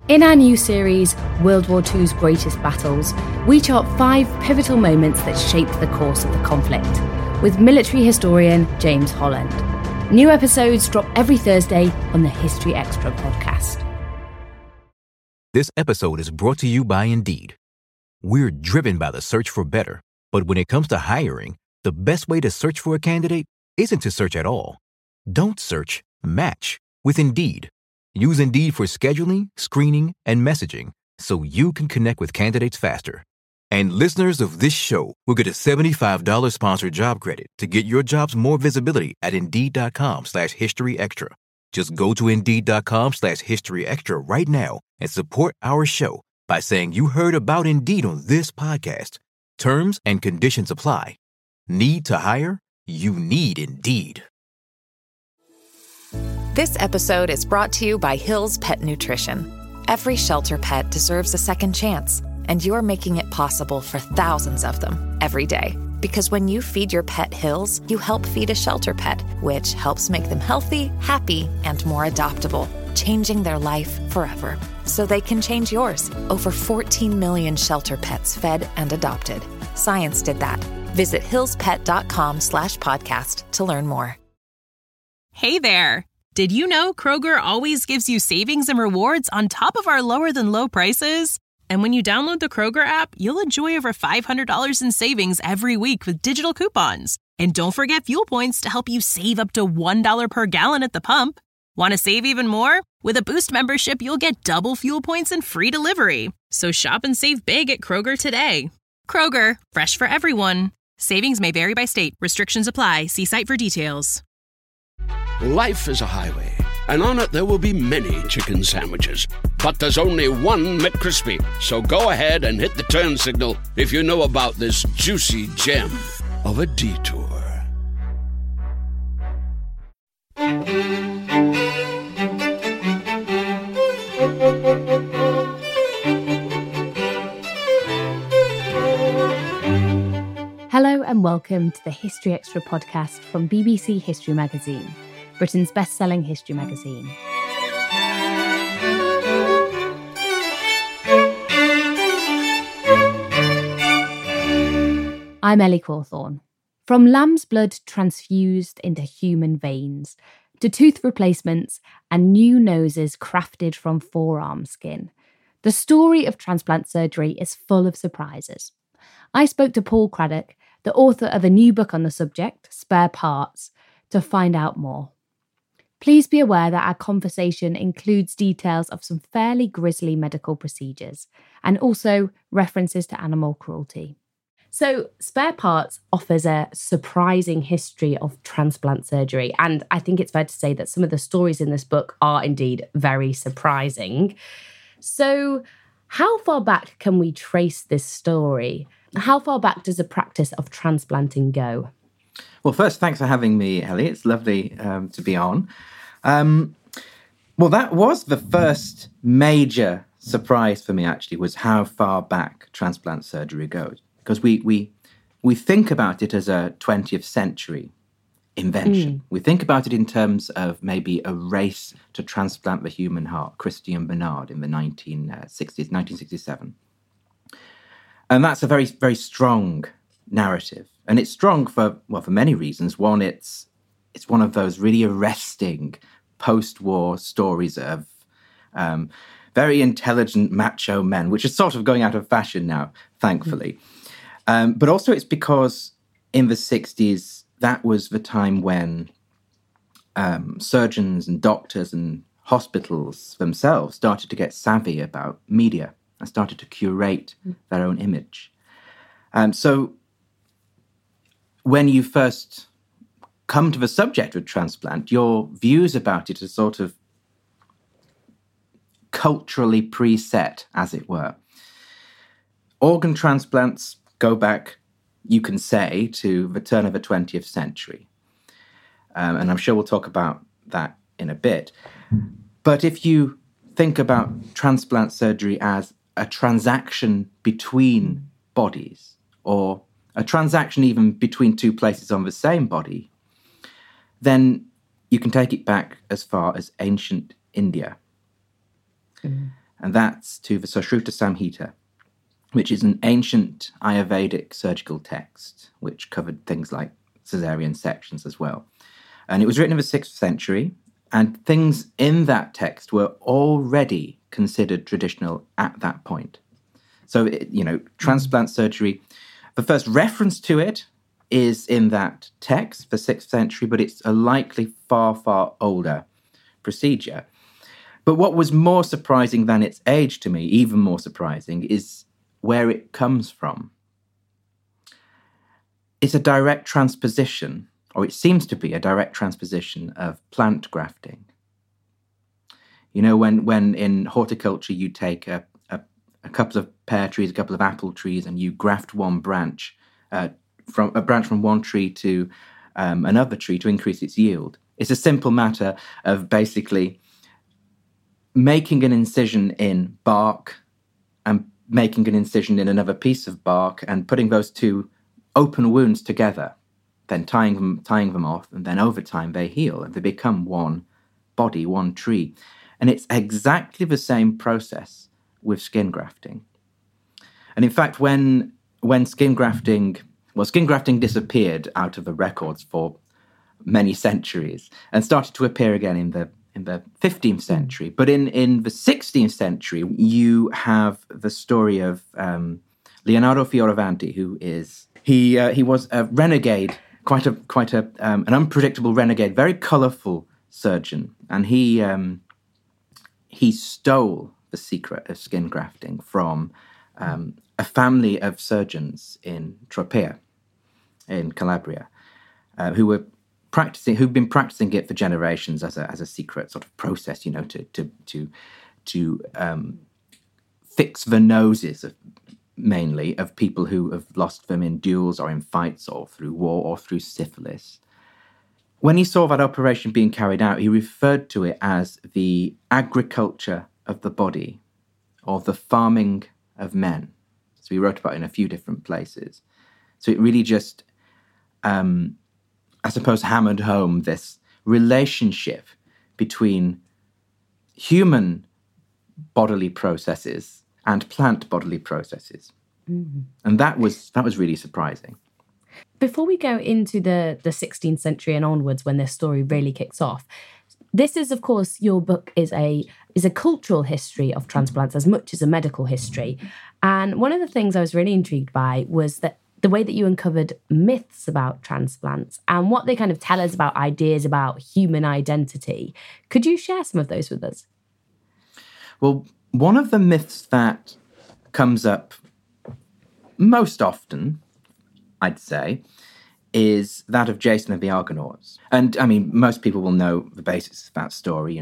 In our new series, World War II's Greatest Battles, we chart 5 pivotal moments that shaped the course of the conflict, with military historian James Holland. New episodes drop every Thursday on the History Extra podcast. This episode is brought to you by Indeed. We're driven by the search for better, but when it comes to hiring, the best way to search for a candidate isn't to search at all. Don't search, match with Indeed. Use Indeed for scheduling, screening, and messaging so you can connect with candidates faster. And listeners of this show will get a $75 sponsored job credit to get your jobs more visibility at Indeed.com/historyextra. Just go to Indeed.com/historyextra right now and support our show by saying you heard about Indeed on this podcast. Terms and conditions apply. Need to hire? You need Indeed. This episode is brought to you by Hill's Pet Nutrition. Every shelter pet deserves a second chance, and you're making it possible for thousands of them every day. Because when you feed your pet Hill's, you help feed a shelter pet, which helps make them healthy, happy, and more adoptable, changing their life forever. So they can change yours. Over 14 million shelter pets fed and adopted. Science did that. Visit hillspet.com/podcast to learn more. Hey there. Did you know Kroger always gives you savings and rewards on top of our lower than low prices? And when you download the Kroger app, you'll enjoy over $500 in savings every week with digital coupons. And don't forget fuel points to help you save up to $1 per gallon at the pump. Want to save even more? With a Boost membership, you'll get double fuel points and free delivery. So shop and save big at Kroger today. Kroger, fresh for everyone. Savings may vary by state. Restrictions apply. See site for details. Life is a highway, and on it there will be many chicken sandwiches. But there's only one McCrispy. So go ahead and hit the turn signal if you know about this juicy gem of a detour. Hello and welcome to the History Extra podcast from BBC History Magazine, Britain's best-selling history magazine. I'm Ellie Cawthorne. From lamb's blood transfused into human veins, to tooth replacements and new noses crafted from forearm skin, the story of transplant surgery is full of surprises. I spoke to Paul Craddock, the author of a new book on the subject, Spare Parts, to find out more. Please be aware that our conversation includes details of some fairly grisly medical procedures and also references to animal cruelty. So, Spare Parts offers a surprising history of transplant surgery, and I think it's fair to say that some of the stories in this book are indeed very surprising. So, how far back can we trace this story? How far back does the practice of transplanting go? Well, first, thanks for having me, Ellie. It's lovely to be on. Well, that was the first major surprise for me, actually, was how far back transplant surgery goes. Because we think about it as a 20th century invention. We think about it in terms of maybe a race to transplant the human heart, Christian Barnard in the 1967. And that's a very, very strong narrative. And it's strong for many reasons. One, it's one of those really arresting post-war stories of very intelligent macho men, which is sort of going out of fashion now, thankfully. But also it's because in the 60s, that was the time when surgeons and doctors and hospitals themselves started to get savvy about media and started to curate their own image. So when you first come to the subject of transplant, your views about it are sort of culturally preset, as it were. Organ transplants go back, you can say, to the turn of the 20th century. And I'm sure we'll talk about that in a bit. But if you think about transplant surgery as a transaction between bodies, or a transaction even between two places on the same body, then you can take it back as far as ancient India. and that's to the Sushruta Samhita, which is an ancient Ayurvedic surgical text, which covered things like caesarean sections as well. And it was written in the 6th century, and things in that text were already considered traditional at that point. So, transplant surgery, the first reference to it is in that text, the 6th century, but it's a likely far, far older procedure. But what was more surprising than its age to me, even more surprising, is where it comes from. It's a direct transposition, or it seems to be a direct transposition of plant grafting. You know, when in horticulture you take a couple of pear trees, a couple of apple trees, and you graft one branch from one tree to another tree to increase its yield. It's a simple matter of basically making an incision in bark and making an incision in another piece of bark and putting those two open wounds together, then tying them off, and then over time they heal and they become one body, one tree. And it's exactly the same process with skin grafting. And in fact, when skin grafting disappeared out of the records for many centuries and started to appear again in the 15th century. But in the 16th century, you have the story of Leonardo Fioravanti, who is he was a renegade, quite an unpredictable renegade, very colourful surgeon, and he stole the secret of skin grafting from a family of surgeons in Tropea, in Calabria, who'd been practicing it for generations as a secret sort of process, to fix the noses mainly of people who have lost them in duels or in fights or through war or through syphilis. When he saw that operation being carried out, he referred to it as the agriculture of the body, or the farming of men. So he wrote about it in a few different places. So it really just, I suppose, hammered home this relationship between human bodily processes and plant bodily processes. Mm-hmm. And that was really surprising. Before we go into the 16th century and onwards, when this story really kicks off, this is, of course, your book is a cultural history of transplants as much as a medical history. And one of the things I was really intrigued by was that the way that you uncovered myths about transplants and what they kind of tell us about ideas about human identity. Could you share some of those with us? Well, one of the myths that comes up most often, I'd say, is that of Jason of the Argonauts. And, I mean, most people will know the basis of that story.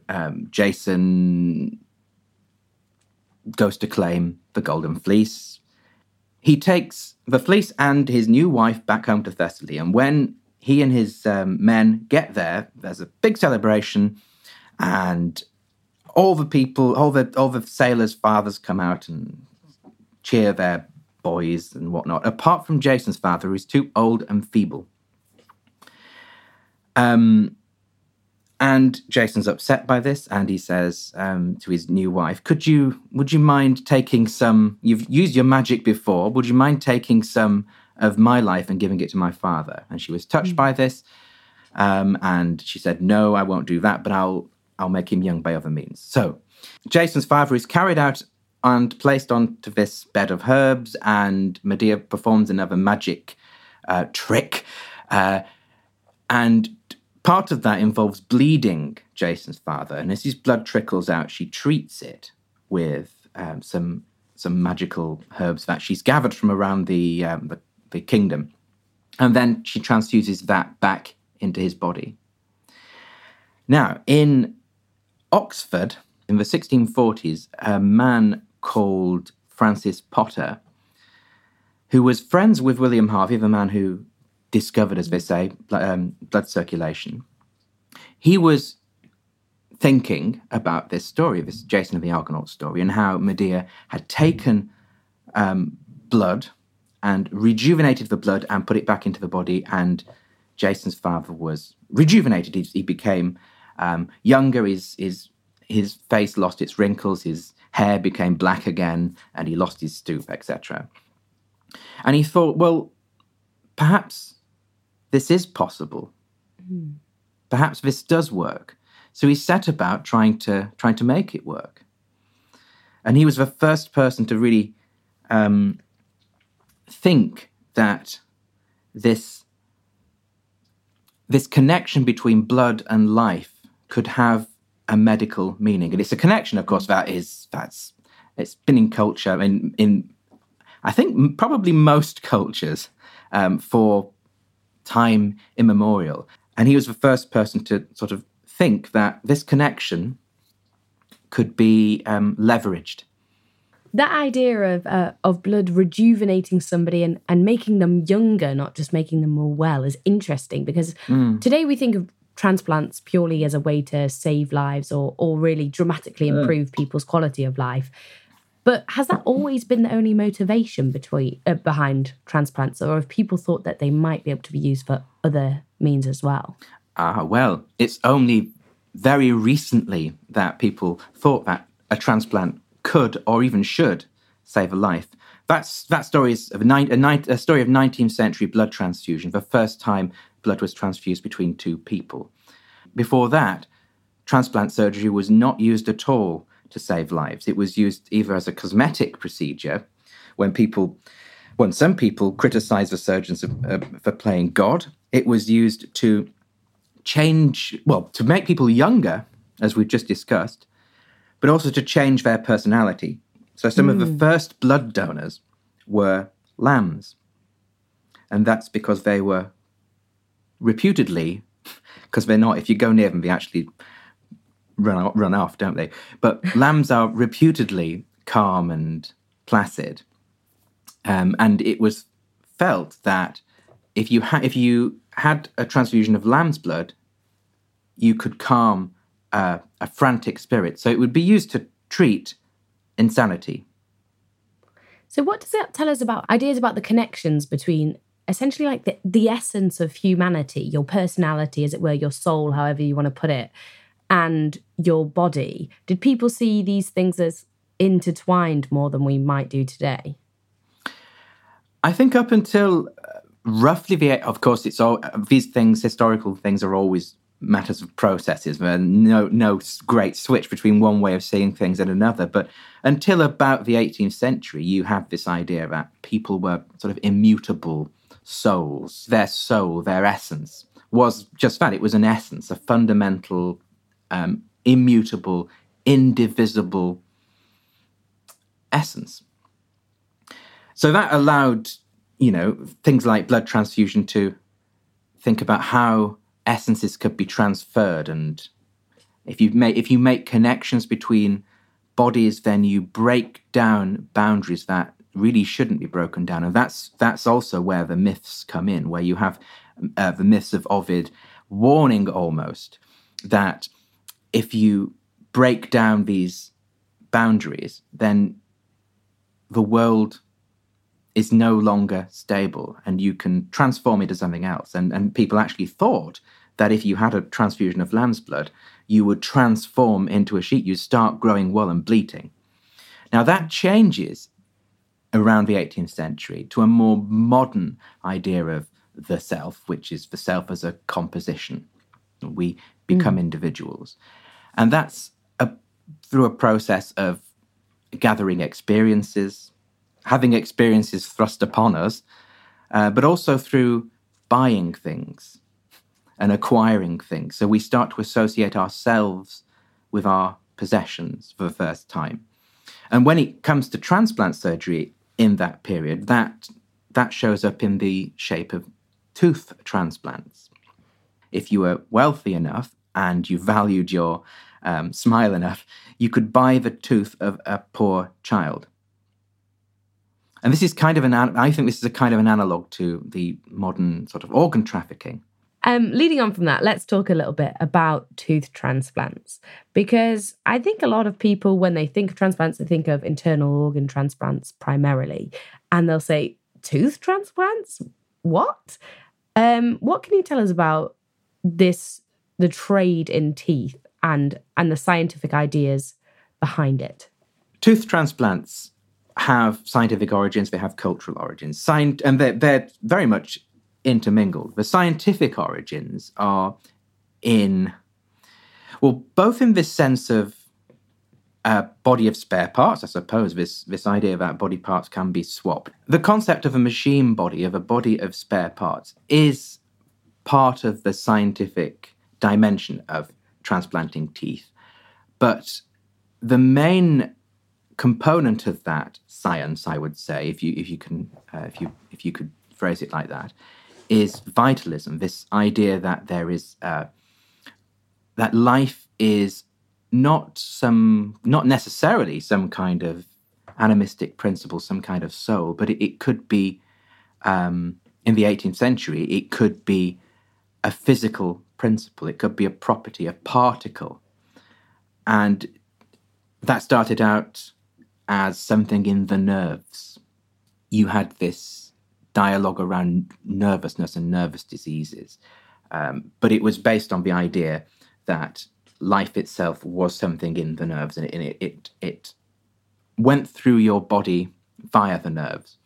Jason goes to claim the Golden Fleece. He takes the fleece and his new wife back home to Thessaly. And when he and his men get there, there's a big celebration, and all the sailors' fathers come out and cheer their boys and whatnot, apart from Jason's father, who's too old and feeble. And Jason's upset by this, and he says to his new wife, would you mind taking some, you've used your magic before, would you mind taking some of my life and giving it to my father? And she was touched by this, and she said, no, I won't do that, but I'll make him young by other means. So Jason's father is carried out and placed onto this bed of herbs, and Medea performs another magic trick. And part of that involves bleeding Jason's father. And as his blood trickles out, she treats it with some magical herbs that she's gathered from around the kingdom. And then she transfuses that back into his body. Now, in Oxford, in the 1640s, a man called Francis Potter, who was friends with William Harvey, the man who discovered, as they say, blood circulation. He was thinking about this story, this Jason of the Argonauts story, and how Medea had taken blood and rejuvenated the blood and put it back into the body, and Jason's father was rejuvenated. He became younger, his face lost its wrinkles, his hair became black again, and he lost his stoop, etc. And he thought, well, perhaps this is possible. Perhaps this does work. So he set about trying to make it work. And he was the first person to really think that this connection between blood and life could have a medical meaning. And it's a connection, of course, it's been in culture, in I think probably most cultures for time immemorial. And he was the first person to sort of think that this connection could be leveraged. That idea of blood rejuvenating somebody and making them younger, not just making them more well, is interesting, because today we think of transplants purely as a way to save lives or really dramatically improve people's quality of life. But has that always been the only motivation behind transplants, or have people thought that they might be able to be used for other means as well? Well, it's only very recently that people thought that a transplant could or even should save a life. That story is a story of 19th century blood transfusion. The first time blood was transfused between two people. Before that, transplant surgery was not used at all to save lives. It was used either as a cosmetic procedure, when some people criticized the surgeons for playing God. It was used to make people younger, as we've just discussed, but also to change their personality. So some of the first blood donors were lambs. And that's because they were reputedly, because they're not, if you go near them, they actually run off, don't they? But lambs are reputedly calm and placid. And it was felt that if you had a transfusion of lamb's blood, you could calm a frantic spirit. So it would be used to treat insanity. So what does that tell us about ideas about the connections between essentially like the essence of humanity, your personality, as it were, your soul, however you want to put it, and your body? Did people see these things as intertwined more than we might do today? I think up until roughly of course, it's all these things, historical things, are always matters of processes. There's no great switch between one way of seeing things and another. But until about the 18th century, you have this idea that people were sort of immutable souls. Their soul, their essence, was just that. It was an essence, a fundamental, immutable, indivisible essence. So that allowed, things like blood transfusion to think about how essences could be transferred. And if you make connections between bodies, then you break down boundaries that really shouldn't be broken down. And that's also where the myths come in, where you have the myths of Ovid warning almost that if you break down these boundaries, then the world is no longer stable and you can transform it to something else. And people actually thought that if you had a transfusion of lamb's blood, you would transform into a sheep. You'd start growing wool and bleating. Now that changes around the 18th century to a more modern idea of the self, which is the self as a composition. We become individuals. And that's through a process of gathering experiences, having experiences thrust upon us, but also through buying things and acquiring things. So we start to associate ourselves with our possessions for the first time. And when it comes to transplant surgery in that period, that shows up in the shape of tooth transplants. If you were wealthy enough and you valued your smile enough, you could buy the tooth of a poor child. And this is I think this is a kind of an analogue to the modern sort of organ trafficking. Leading on from that, let's talk a little bit about tooth transplants, because I think a lot of people, when they think of transplants, they think of internal organ transplants primarily, and they'll say, tooth transplants? What? What can you tell us about this, the trade in teeth and the scientific ideas behind it? Tooth transplants have scientific origins, they have cultural origins, and they're very much intermingled. The scientific origins are both in this sense of a body of spare parts, I suppose, this idea that body parts can be swapped. The concept of a machine body, of a body of spare parts, is part of the scientific dimension of transplanting teeth. But the main component of that science, I would say, if you could phrase it like that, is vitalism. This idea that there is that life is not necessarily some kind of animistic principle, some kind of soul, but it could be in the 18th century. It could be a physical principle. It could be a property, a particle, and that started out as something in the nerves. You had this dialogue around nervousness and nervous diseases, but it was based on the idea that life itself was something in the nerves, and it went through your body via the nerves.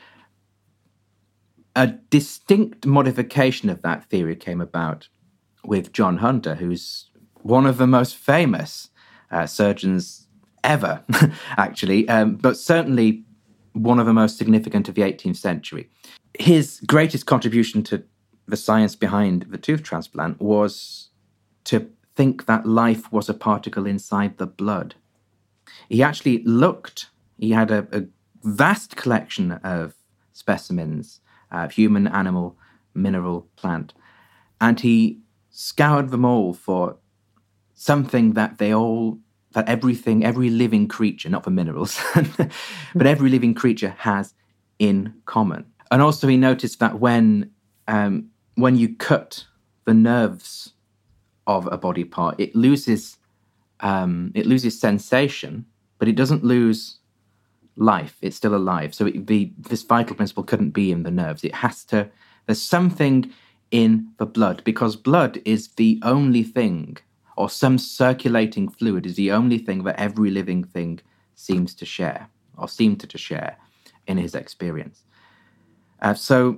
A distinct modification of that theory came about with John Hunter, who's one of the most famous surgeons ever, actually, but certainly one of the most significant of the 18th century. His greatest contribution to the science behind the tooth transplant was to think that life was a particle inside the blood. He had a vast collection of specimens, human, animal, mineral, plant, and he scoured them all for something that every living creature, not for minerals, but every living creature has in common. And also he noticed that when you cut the nerves of a body part, it loses sensation, but it doesn't lose life. It's still alive. So this vital principle couldn't be in the nerves. There's something in the blood, because blood is the only thing, or some circulating fluid is the only thing that every living thing seemed to share in his experience. So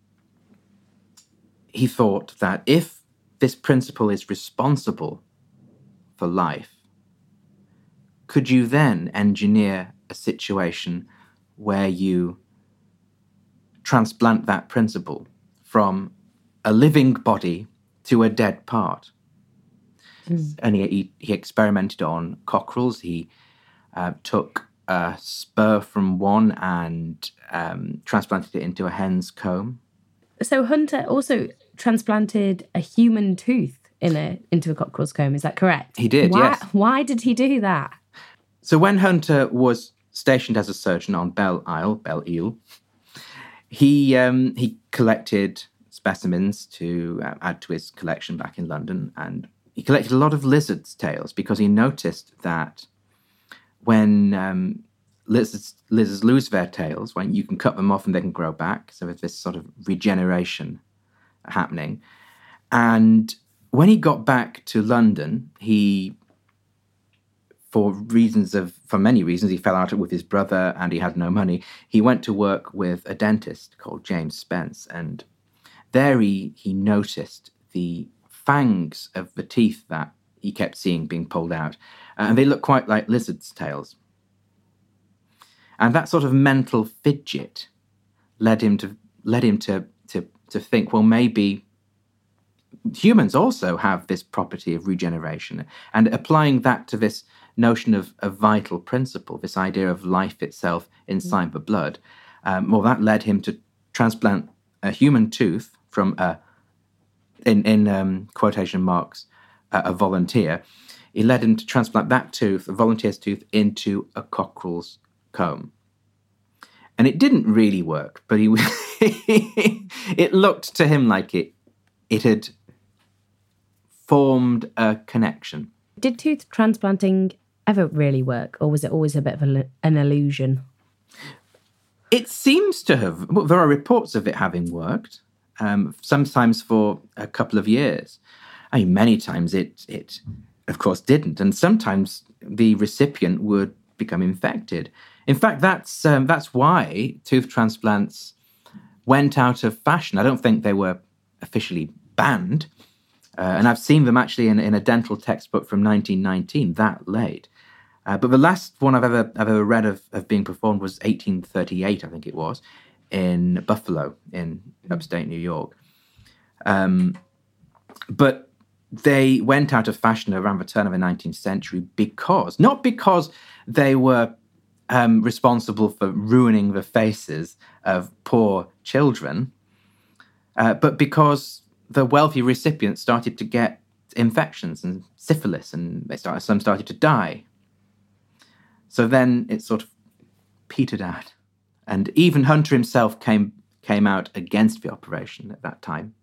he thought that if this principle is responsible for life, could you then engineer a situation where you transplant that principle from a living body to a dead part? And he experimented on cockerels. He took a spur from one and transplanted it into a hen's comb. So Hunter also transplanted a human tooth into a cockerel's comb, is that correct? He did, yes. Why did he do that? So when Hunter was stationed as a surgeon on Belle Isle, he collected specimens to add to his collection back in London, and he collected a lot of lizards' tails because he noticed that when lizards lose their tails, when you can cut them off and they can grow back, so there's this sort of regeneration happening. And when he got back to London, for many reasons, he fell out with his brother and he had no money. He went to work with a dentist called James Spence, and there he noticed the fangs of the teeth that he kept seeing being pulled out, and they looked quite like lizards' tails. And that sort of mental fidget led him to think, well, maybe humans also have this property of regeneration, and applying that to this notion of a vital principle, this idea of life itself inside the blood, that led him to transplant a human tooth from in quotation marks, a volunteer. He led him to transplant that tooth, a volunteer's tooth, into a cockerel's comb. And it didn't really work, but it looked to him like it had formed a connection. Did tooth transplanting ever really work, or was it always a bit of an illusion? It seems to have. Well, there are reports of it having worked, sometimes for a couple of years. I mean, many times it of course, didn't. And sometimes the recipient would become infected. In fact, that's why tooth transplants went out of fashion. I don't think they were officially banned. And I've seen them actually in a dental textbook from 1919, that late. But the last one I've ever read of being performed was 1838, I think it was, in Buffalo, in upstate New York. But they went out of fashion around the turn of the 19th century not because they were responsible for ruining the faces of poor children, but because the wealthy recipients started to get infections and syphilis, and some started to die. So then it sort of petered out. And even Hunter himself came out against the operation at that time.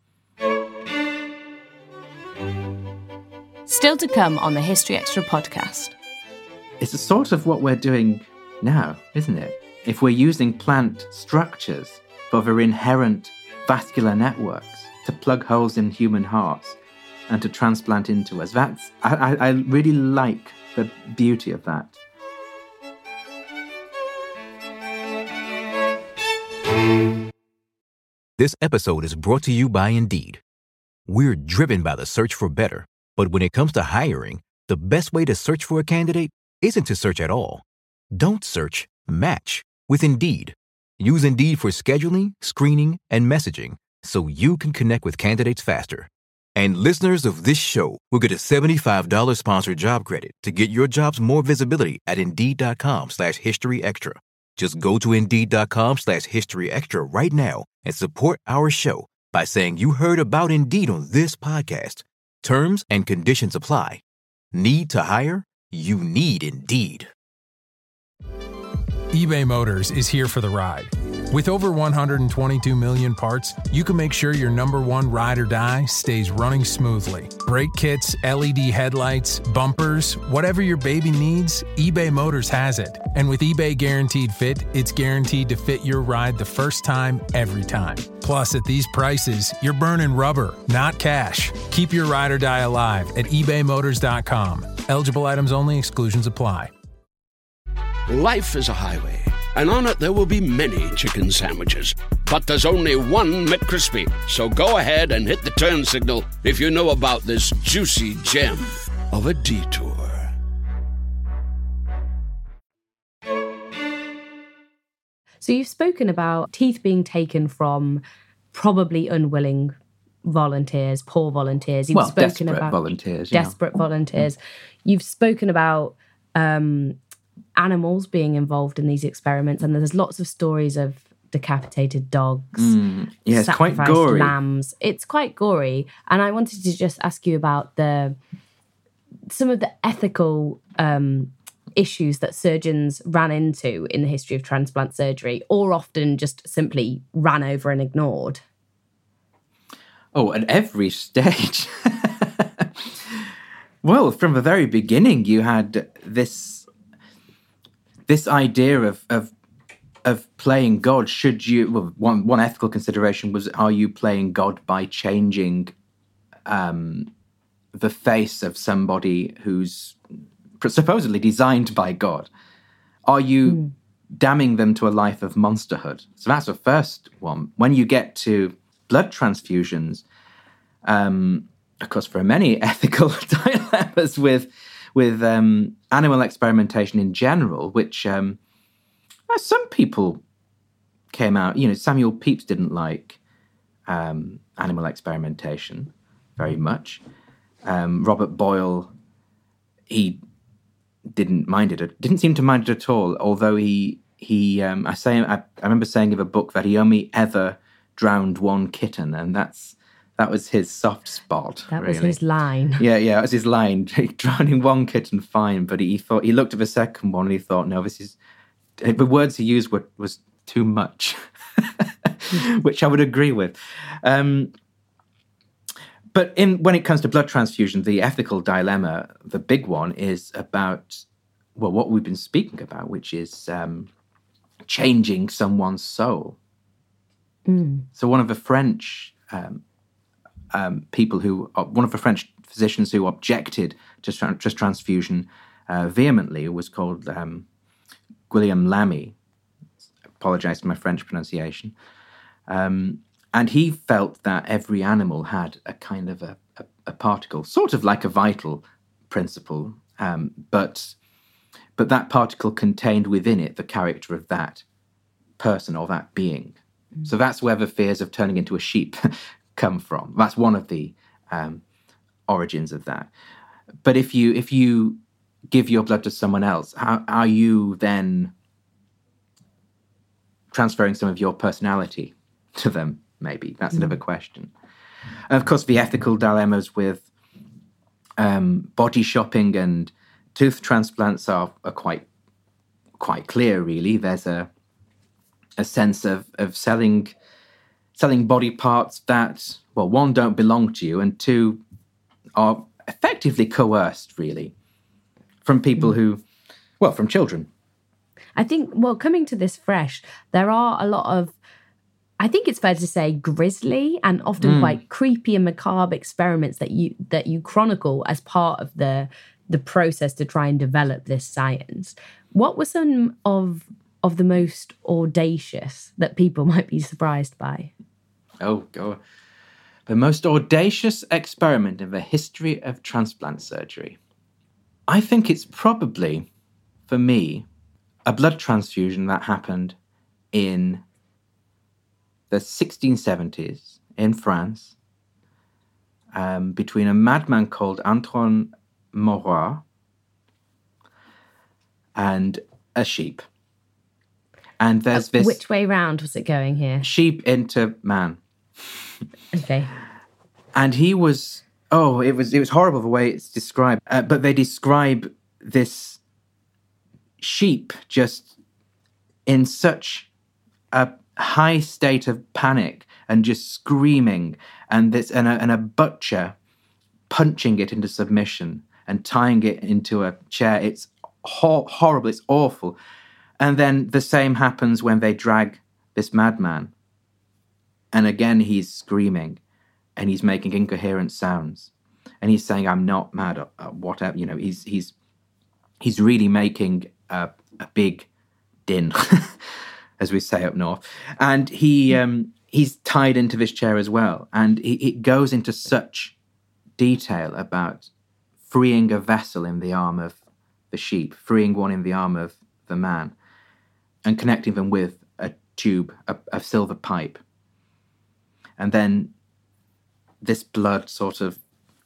Still to come on the History Extra podcast. It's a sort of what we're doing now, isn't it? If we're using plant structures for their inherent vascular networks to plug holes in human hearts and to transplant into us, I really like the beauty of that. This episode is brought to you by Indeed. We're driven by the search for better, but when it comes to hiring, the best way to search for a candidate isn't to search at all. Don't search, match with Indeed. Use Indeed for scheduling, screening, and messaging so you can connect with candidates faster. And listeners of this show will get a $75 sponsored job credit to get your jobs more visibility at Indeed.com/HistoryExtra. Just go to Indeed.com/HistoryExtra right now and support our show by saying you heard about Indeed on this podcast. Terms and conditions apply. Need to hire? You need Indeed. eBay Motors is here for the ride. With over 122 million parts, you can make sure your number one ride or die stays running smoothly. Brake kits, LED headlights, bumpers, whatever your baby needs, eBay Motors has it. And with eBay Guaranteed Fit, it's guaranteed to fit your ride the first time, every time. Plus, at these prices, you're burning rubber, not cash. Keep your ride or die alive at ebaymotors.com. Eligible items only. Exclusions apply. Life is a highway, and on it there will be many chicken sandwiches. But there's only one McCrispy. So go ahead and hit the turn signal if you know about this juicy gem of a detour. So you've spoken about teeth being taken from probably unwilling volunteers, poor volunteers. You've spoken desperate about volunteers. Desperate volunteers. You've spoken about animals being involved in these experiments, and there's lots of stories of decapitated dogs, it's quite gory. Lambs. It's quite gory, and I wanted to just ask you about some of the ethical issues that surgeons ran into in the history of transplant surgery, or often just simply ran over and ignored. Oh, at every stage. Well, from the very beginning, you had this idea of playing God. Should you? Well, one ethical consideration was: are you playing God by changing the face of somebody who's supposedly designed by God? Are you damning them to a life of monsterhood? So that's the first one. When you get to blood transfusions, of course, there are many ethical dilemmas with animal experimentation in general, which some people came out. Samuel Pepys didn't like animal experimentation very much. Robert Boyle, he didn't mind it. Didn't seem to mind it at all. Although I remember saying of a book that he only ever drowned one kitten, and that was his soft spot. That was his line. Yeah, that was his line. Drowning one kitten, fine, but he looked at the second one and he thought, no, the words he used was too much, which I would agree with. But when it comes to blood transfusion, the ethical dilemma, the big one, is about what we've been speaking about, which is changing someone's soul. So one of the French one of the French physicians who objected to transfusion vehemently was called Guillaume Lamy. Apologize for my French pronunciation. And he felt that every animal had a kind of a particle, sort of like a vital principle, but that particle contained within it the character of that person or that being. So that's where the fears of turning into a sheep come from. That's one of the origins of that. But if you give your blood to someone else, how are you then transferring some of your personality to them? Maybe that's another question. And of course, the ethical dilemmas with body shopping and tooth transplants are quite clear. Really, there's a sense of selling body parts that, well, one, don't belong to you, and two, are effectively coerced, really, from people from children. I think, well, coming to this fresh, there are a lot of, I think it's fair to say, grisly and often quite creepy and macabre experiments that you chronicle as part of the process to try and develop this science. What were some of the most audacious that people might be surprised by? Oh, God. The most audacious experiment in the history of transplant surgery. I think it's probably, for me, a blood transfusion that happened in the 1670s in France between a madman called Antoine Maurois and a sheep. And there's this... Which way round was it going here? Sheep into man. Okay. And he was... Oh, it was horrible the way it's described. But they describe this sheep just in such a high state of panic and just screaming, and a butcher punching it into submission and tying it into a chair. It's horrible. It's awful. And then the same happens when they drag this madman. And again, he's screaming and he's making incoherent sounds. And he's saying, I'm not mad, whatever. You know, he's really making a big din, as we say up north. And he's tied into this chair as well. And it goes into such detail about freeing a vessel in the arm of the sheep, freeing one in the arm of the man, and connecting them with a tube, a silver pipe. And then this blood sort of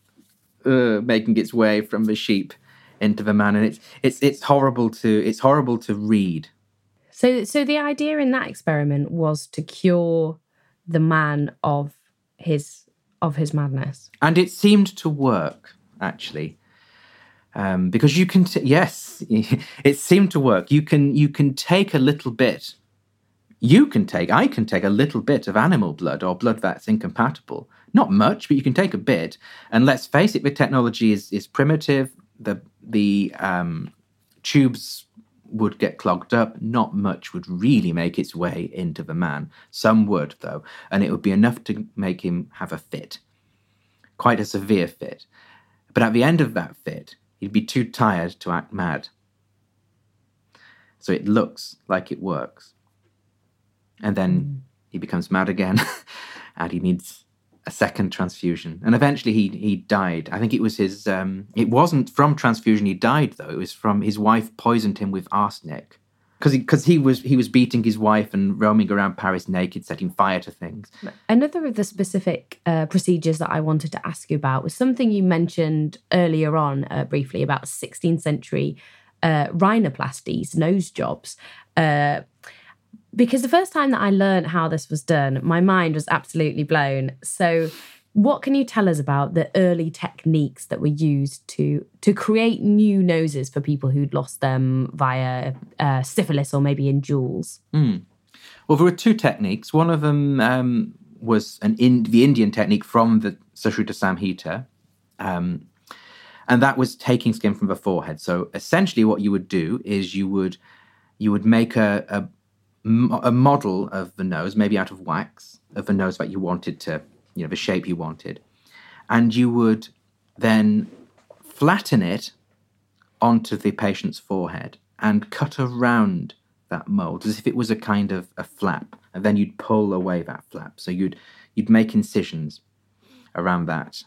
making its way from the sheep into the man, and it's horrible to read. So the idea in that experiment was to cure the man of his madness, and it seemed to work actually, because you can yes, it seemed to work. You can take a little bit. I can take a little bit of animal blood or blood that's incompatible. Not much, but you can take a bit. And let's face it, the technology is primitive. The tubes would get clogged up. Not much would really make its way into the man. Some would, though, and it would be enough to make him have a fit, quite a severe fit. But at the end of that fit, he'd be too tired to act mad. So it looks like it works. And then he becomes mad again, and he needs a second transfusion. And eventually he died. I think it was his... it wasn't from transfusion he died, though. It was from his wife poisoned him with arsenic. Because he was beating his wife and roaming around Paris naked, setting fire to things. Another of the specific procedures that I wanted to ask you about was something you mentioned earlier on briefly about 16th century rhinoplasties, nose jobs. Because the first time that I learned how this was done, my mind was absolutely blown. So what can you tell us about the early techniques that were used to create new noses for people who'd lost them via syphilis or maybe in duels? Well, there were two techniques. One of them was the Indian technique from the Sushruta Samhita, and that was taking skin from the forehead. So essentially what you would do is you would make a model of the nose, maybe out of wax, of the nose that you wanted to, the shape you wanted. And you would then flatten it onto the patient's forehead and cut around that mold as if it was a kind of a flap, and then you'd pull away that flap. So you'd make incisions around that.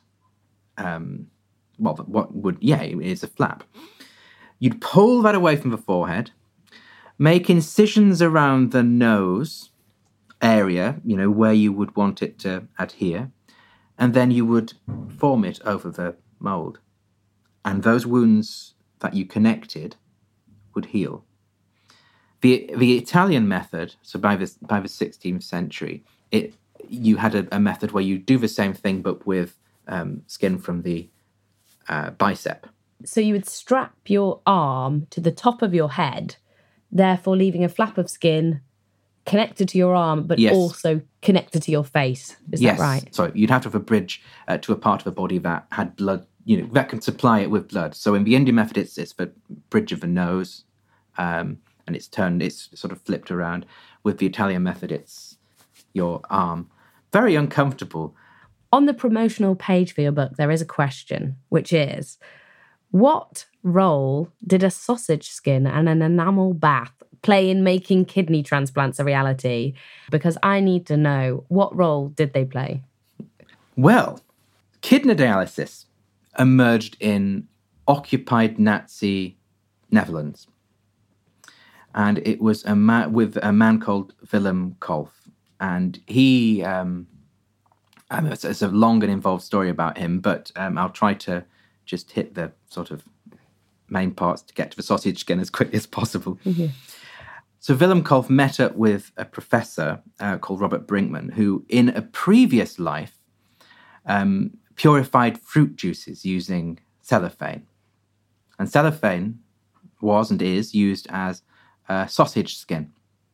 It's a flap. You'd pull that away from the forehead, make incisions around the nose area, where you would want it to adhere, and then you would form it over the mold. And those wounds that you connected would heal. The Italian method, so by the 16th century, you had a method where you do the same thing but with skin from the bicep. So you would strap your arm to the top of your head, therefore leaving a flap of skin connected to your arm, but also connected to your face. Is that right? So you'd have to have a bridge to a part of the body that had blood, that can supply it with blood. So in the Indian method, it's the bridge of the nose, and it's sort of flipped around. With the Italian method, it's your arm. Very uncomfortable. On the promotional page for your book, there is a question, which is, what role did a sausage skin and an enamel bath play in making kidney transplants a reality? Because I need to know, what role did they play? Well, kidney dialysis emerged in occupied Nazi Netherlands. And it was with a man called Willem Kolff. And he, it's a long and involved story about him, but I'll try to just hit the sort of main parts to get to the sausage skin as quickly as possible. Mm-hmm. So Willem Kolff met up with a professor called Robert Brinkmann, who in a previous life purified fruit juices using cellophane. And cellophane was and is used as sausage skin.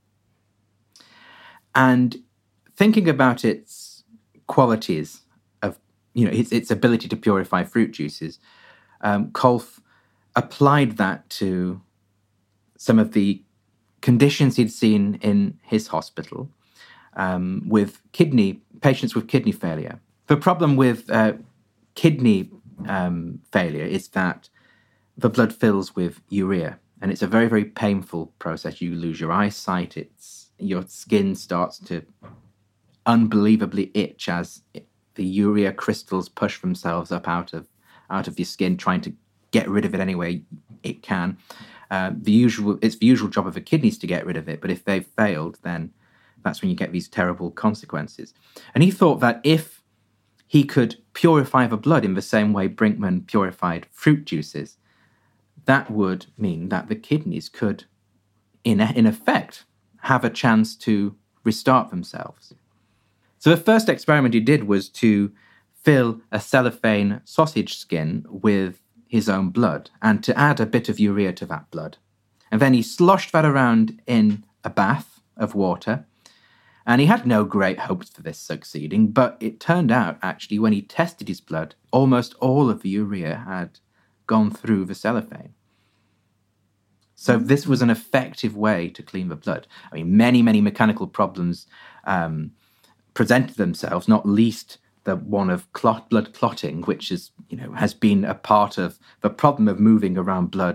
And thinking about its qualities of, its ability to purify fruit juices, Kolff applied that to some of the conditions he'd seen in his hospital with patients with kidney failure. The problem with kidney failure is that the blood fills with urea, and it's a very, very painful process. You lose your eyesight. Your skin starts to unbelievably itch as the urea crystals push themselves up out of your skin, trying to get rid of it any way it can. It's the usual job of the kidneys to get rid of it, but if they've failed, then that's when you get these terrible consequences. And he thought that if he could purify the blood in the same way Brinkmann purified fruit juices, that would mean that the kidneys could, in effect, have a chance to restart themselves. So the first experiment he did was to fill a cellophane sausage skin with his own blood and to add a bit of urea to that blood. And then he sloshed that around in a bath of water. And he had no great hopes for this succeeding, but it turned out, actually, when he tested his blood, almost all of the urea had gone through the cellophane. So this was an effective way to clean the blood. I mean, many, many mechanical problems presented themselves, not least the one of blood clotting, which has been a part of the problem of moving around blood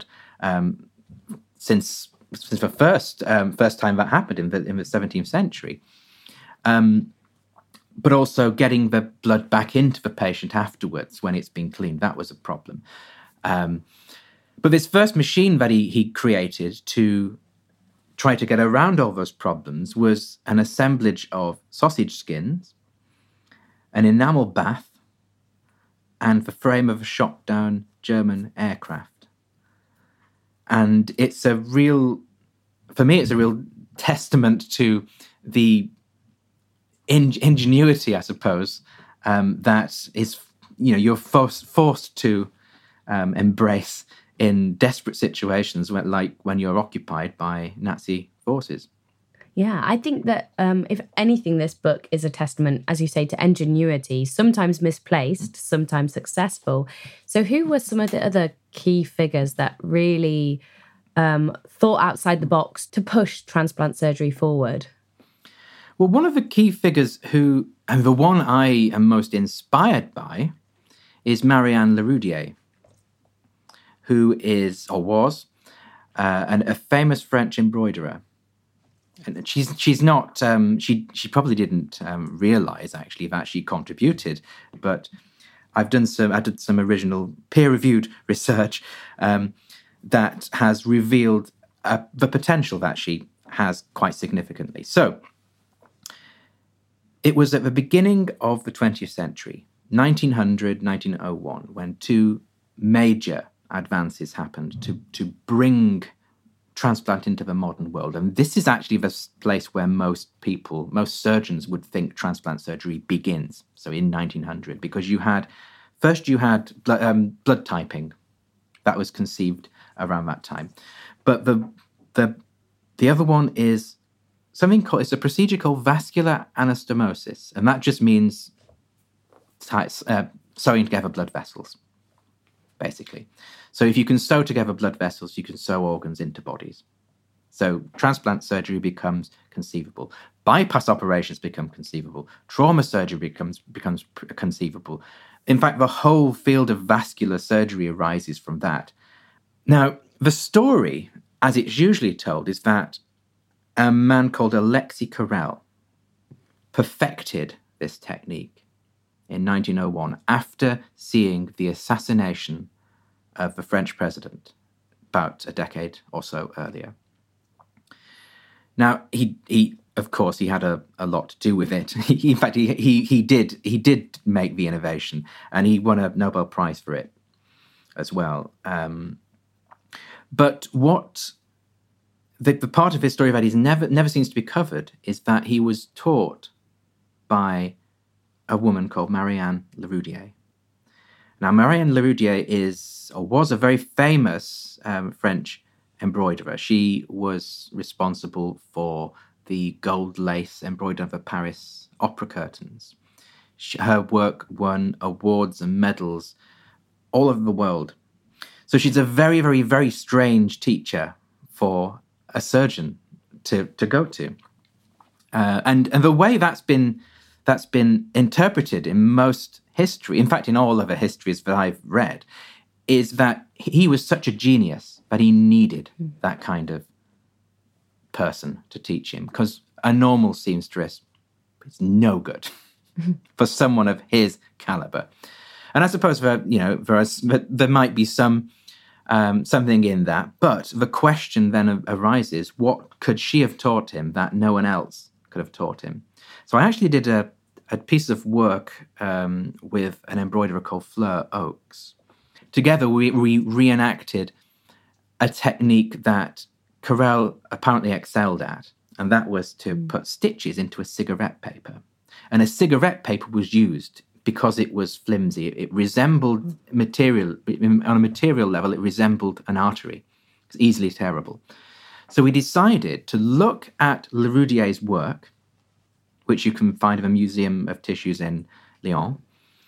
since the first time that happened in the 17th century. But also getting the blood back into the patient afterwards when it's been cleaned, that was a problem. But this first machine that he created to try to get around all those problems was an assemblage of sausage skins, an enamel bath, and the frame of a shot-down German aircraft. And it's a real testament to the ingenuity, I suppose, that is, you're forced to embrace in desperate situations when you're occupied by Nazi forces. Yeah, I think that if anything, this book is a testament, as you say, to ingenuity, sometimes misplaced, sometimes successful. So who were some of the other key figures that really thought outside the box to push transplant surgery forward? Well, one of the key figures and the one I am most inspired by, is Marianne Leroudier, who is, or was, and a famous French embroiderer. And she's not, she probably didn't realize actually that she contributed, but I did some original peer-reviewed research that has revealed the potential that she has quite significantly. So it was at the beginning of the 20th century, 1900, 1901, when two major advances happened to bring transplant into the modern world. And this is actually the place where most surgeons would think transplant surgery begins. So in 1900, because you had blood typing that was conceived around that time. But the other one is it's a procedure called vascular anastomosis. And that just means sewing together blood vessels, basically. So if you can sew together blood vessels, you can sew organs into bodies. So transplant surgery becomes conceivable. Bypass operations become conceivable. Trauma surgery becomes conceivable. In fact, the whole field of vascular surgery arises from that. Now, the story, as it's usually told, is that a man called Alexis Carrel perfected this technique in 1901 after seeing the assassination of the French president about a decade or so earlier. Now, he of course, he had a lot to do with it. In fact, he did make the innovation, and he won a Nobel Prize for it as well. But what the part of his story that never seems to be covered is that he was taught by a woman called Marianne Leroudier. Now, Marianne Leroudier was a very famous French embroiderer. She was responsible for the gold lace embroidered over Paris opera curtains. Her work won awards and medals all over the world. So she's a very, very, very strange teacher for a surgeon to go to. And the way that's been interpreted in most history, in fact, in all of the histories that I've read, is that he was such a genius that he needed that kind of person to teach him, because a normal seamstress is no good for someone of his caliber. And I suppose there might be something in that, but the question then arises: what could she have taught him that no one else could have taught him? So I actually did a piece of work with an embroiderer called Fleur Oakes. Together, we reenacted a technique that Carrel apparently excelled at, and that was to put stitches into a cigarette paper. And a cigarette paper was used because it was flimsy. It resembled material, on a material level, it resembled an artery. It's easily tearable. So we decided to look at Leroudier's work, which you can find in a museum of tissues in Lyon,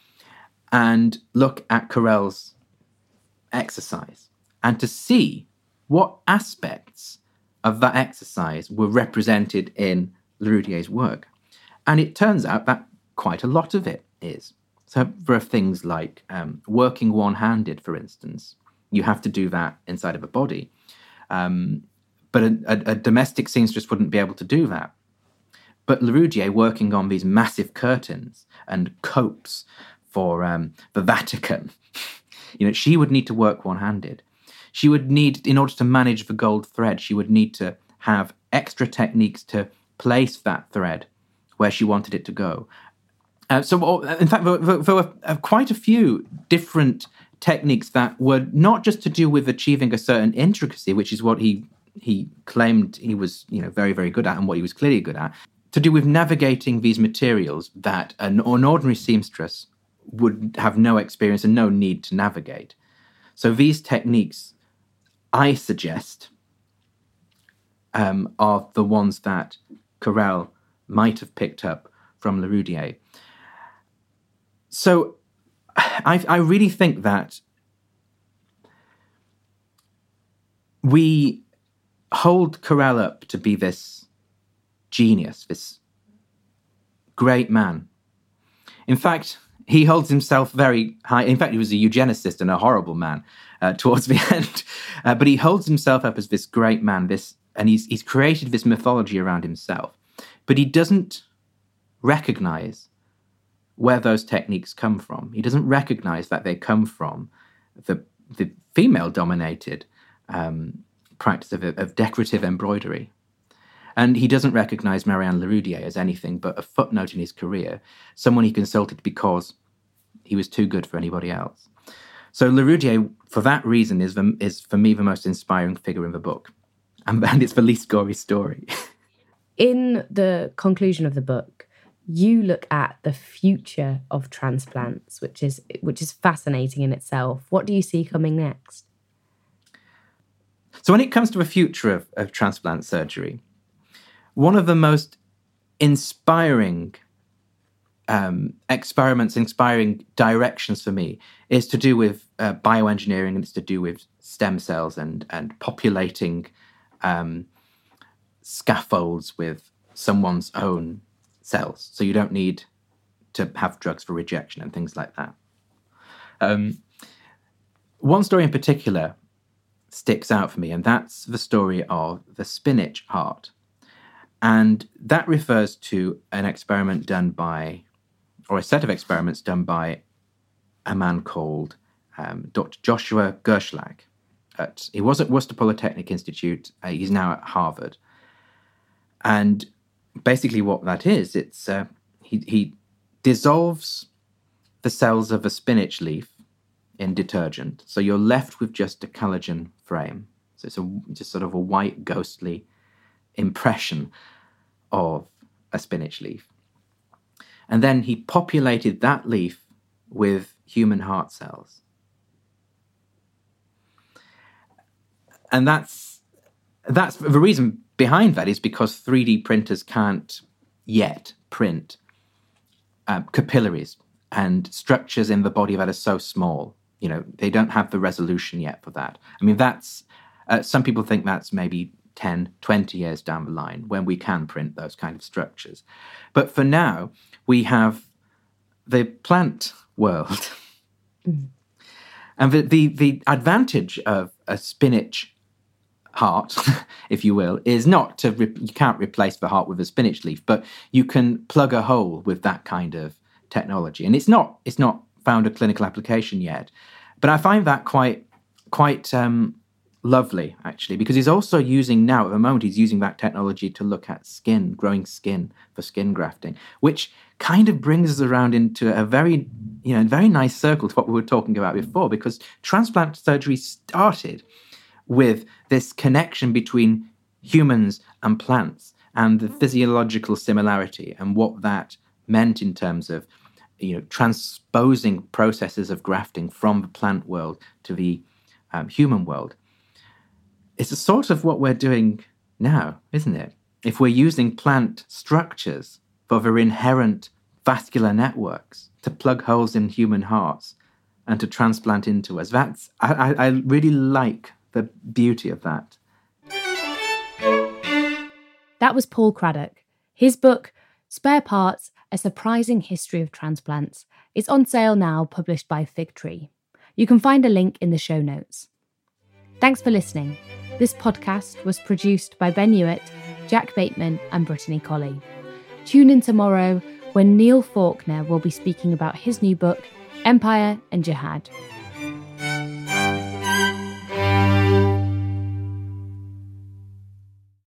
and look at Carrel's exercise, and to see what aspects of that exercise were represented in Leroudier's work. And it turns out that quite a lot of it is. So there are things like working one-handed, for instance. You have to do that inside of a body. But a domestic seamstress wouldn't be able to do that. But Leroudier, working on these massive curtains and copes for the Vatican, she would need to work one-handed. She would need, in order to manage the gold thread, she would need to have extra techniques to place that thread where she wanted it to go. So, in fact, there were quite a few different techniques that were not just to do with achieving a certain intricacy, which is what he claimed he was, very, very good at, and what he was clearly good at, to do with navigating these materials that an ordinary seamstress would have no experience and no need to navigate. So these techniques, I suggest, are the ones that Carrel might have picked up from Leroudier. So I really think that we hold Carrel up to be this genius, this great man. In fact, he holds himself very high. In fact, he was a eugenicist and a horrible man towards the end. But he holds himself up as this great man, and he's created this mythology around himself. But he doesn't recognize where those techniques come from. He doesn't recognize that they come from the female-dominated practice of decorative embroidery. And he doesn't recognize Marianne Lerudier as anything but a footnote in his career, someone he consulted because he was too good for anybody else. So Lerudier, for that reason, is for me the most inspiring figure in the book. And it's the least gory story. In the conclusion of the book, you look at the future of transplants, which is fascinating in itself. What do you see coming next? So when it comes to the future of transplant surgery, one of the most inspiring experiments, inspiring directions for me is to do with bioengineering, and it's to do with stem cells and populating scaffolds with someone's own cells. So you don't need to have drugs for rejection and things like that. One story in particular sticks out for me, and that's the story of the spinach heart. And that refers to an experiment done by, or a set of experiments done by a man called Dr. Joshua Gerschlag. He was at Worcester Polytechnic Institute. He's now at Harvard. And basically what that is, it's he dissolves the cells of a spinach leaf in detergent. So you're left with just a collagen frame. So it's just sort of a white, ghostly impression of a spinach leaf. And then he populated that leaf with human heart cells. And that's the reason behind that is because 3D printers can't yet print capillaries and structures in the body that are so small. You know, they don't have the resolution yet for that. I mean, that's some people think that's maybe 10, 20 years down the line when we can print those kind of structures. But for now, we have the plant world. Mm. And the advantage of a spinach heart, if you will, is not you can't replace the heart with a spinach leaf, but you can plug a hole with that kind of technology. And it's not found a clinical application yet, but I find that quite lovely, actually, because he's also using now, at the moment, he's using that technology to look at skin, growing skin for skin grafting, which kind of brings us around into a very nice circle to what we were talking about before, because transplant surgery started with this connection between humans and plants and the physiological similarity and what that meant in terms of, transposing processes of grafting from the plant world to the human world. It's a sort of what we're doing now, isn't it? If we're using plant structures for their inherent vascular networks to plug holes in human hearts and to transplant into us, I really like the beauty of that. That was Paul Craddock. His book, Spare Parts, A Surprising History of Transplants, is on sale now, published by Fig Tree. You can find a link in the show notes. Thanks for listening. This podcast was produced by Ben Hewitt, Jack Bateman and Brittany Colley. Tune in tomorrow when Neil Faulkner will be speaking about his new book, Empire and Jihad.